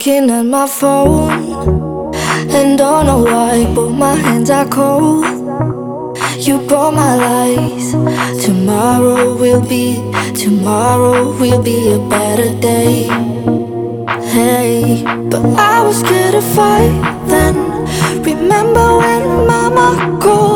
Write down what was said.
looking at my phone and don't know why, but my hands are cold. You brought my lies. Tomorrow will be a better day. Hey, but I was scared to fight then. Remember when mama called